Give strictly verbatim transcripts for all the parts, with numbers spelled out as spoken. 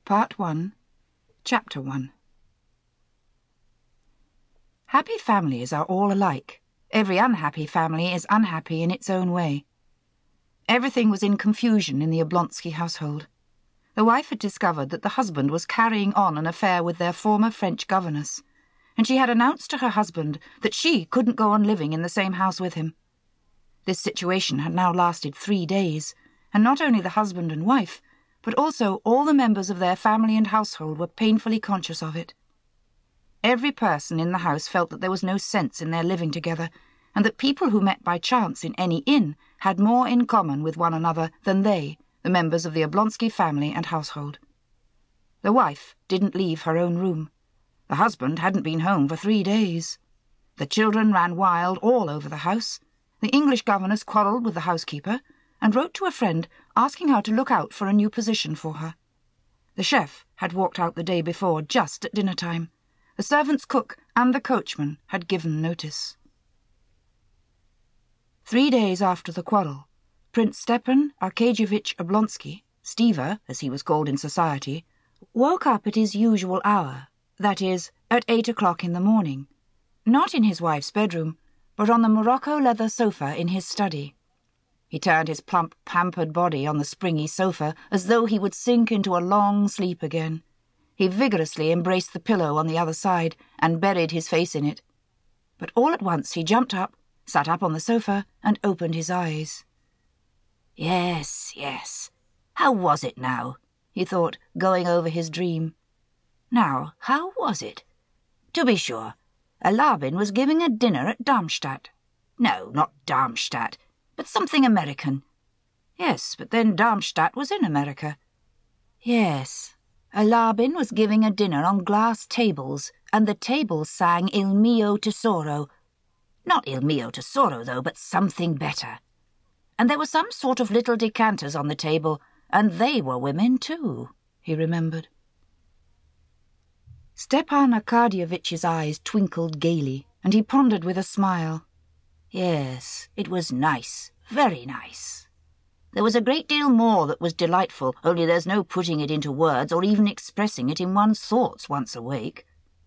Part one, Chapter one. Happy families are all alike. Every unhappy family is unhappy in its own way. Everything was in confusion in the Oblonsky household. The wife had discovered that the husband was carrying on an affair with their former French governess, and she had announced to her husband that she couldn't go on living in the same house with him. This situation had now lasted three days, and not only the husband and wife, but also all the members of their family and household were painfully conscious of it. Every person in the house felt that there was no sense in their living together, and that people who met by chance in any inn had more in common with one another than they, the members of the Oblonsky family and household. The wife didn't leave her own room. The husband hadn't been home for three days. The children ran wild all over the house. The English governess quarrelled with the housekeeper, and wrote to a friend asking her to look out for a new position for her. The chef had walked out the day before just at dinner time. The servant's cook and the coachman had given notice. Three days after the quarrel, Prince Stepan Arkadyevitch Oblonsky, Steva, as he was called in society, woke up at his usual hour, that is, at eight o'clock in the morning, not in his wife's bedroom, but on the Morocco leather sofa in his study. He turned his plump, pampered body on the springy sofa as though he would sink into a long sleep again. He vigorously embraced the pillow on the other side and buried his face in it. But all at once he jumped up, sat up on the sofa, and opened his eyes. Yes, yes. How was it now? He thought, going over his dream. Now, how was it? To be sure, Alabin was giving a dinner at Darmstadt. No, not Darmstadt, but something American. Yes, but then Darmstadt was in America. Yes, Alabin was giving a dinner on glass tables, and the tables sang Il mio tesoro. Not Il mio tesoro, though, but something better. And there were some sort of little decanters on the table, and they were women too, he remembered. Stepan Arkadyevitch's eyes twinkled gaily, and he pondered with a smile. Yes, it was nice, very nice. There was a great deal more that was delightful, only there's no putting it into words or even expressing it in one's thoughts once awake.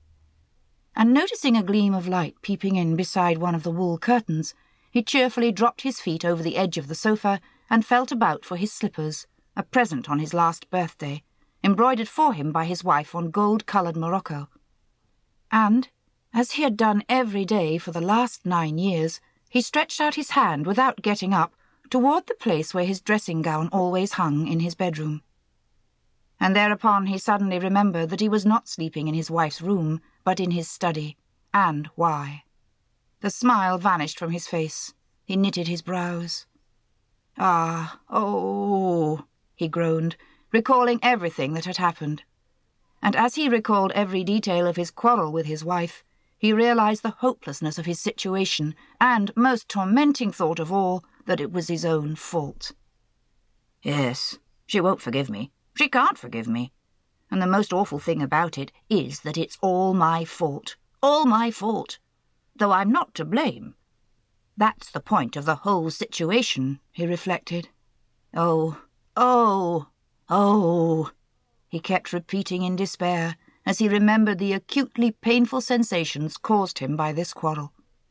And noticing a gleam of light peeping in beside one of the wool curtains, he cheerfully dropped his feet over the edge of the sofa and felt about for his slippers, a present on his last birthday, embroidered for him by his wife on gold-coloured morocco. And, as he had done every day for the last nine years, he stretched out his hand without getting up toward the place where his dressing-gown always hung in his bedroom. And thereupon he suddenly remembered that he was not sleeping in his wife's room, but in his study, and why. The smile vanished from his face. He knitted his brows. Ah, oh, he groaned, recalling everything that had happened. And as he recalled every detail of his quarrel with his wife, he realized the hopelessness of his situation, and, most tormenting thought of all, that it was his own fault. Yes, she won't forgive me. She can't forgive me. And the most awful thing about it is that it's all my fault. All my fault. Though I'm not to blame. That's the point of the whole situation, he reflected. Oh, oh, oh, he kept repeating in despair, as he remembered the acutely painful sensations caused him by this quarrel.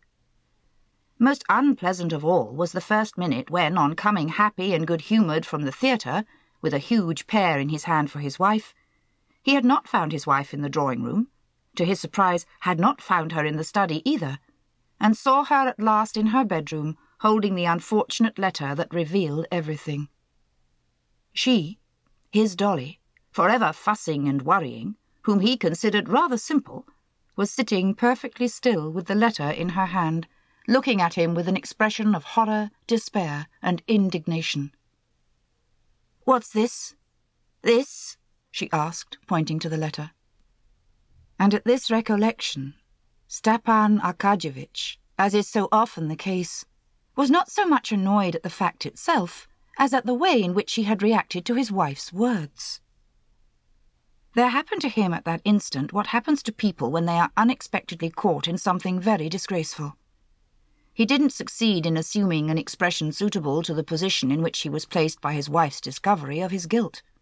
Most unpleasant of all was the first minute when, on coming happy and good-humoured from the theatre, with a huge pear in his hand for his wife, he had not found his wife in the drawing-room, to his surprise had not found her in the study either, and saw her at last in her bedroom, holding the unfortunate letter that revealed everything. She, his Dolly, forever fussing and worrying, whom he considered rather simple, was sitting perfectly still with the letter in her hand, looking at him with an expression of horror, despair, and indignation. "What's this? This?" she asked, pointing to the letter. And at this recollection, Stepan Arkadyevitch, as is so often the case, was not so much annoyed at the fact itself as at the way in which he had reacted to his wife's words. There happened to him at that instant what happens to people when they are unexpectedly caught in something very disgraceful. He didn't succeed in assuming an expression suitable to the position in which he was placed by his wife's discovery of his guilt.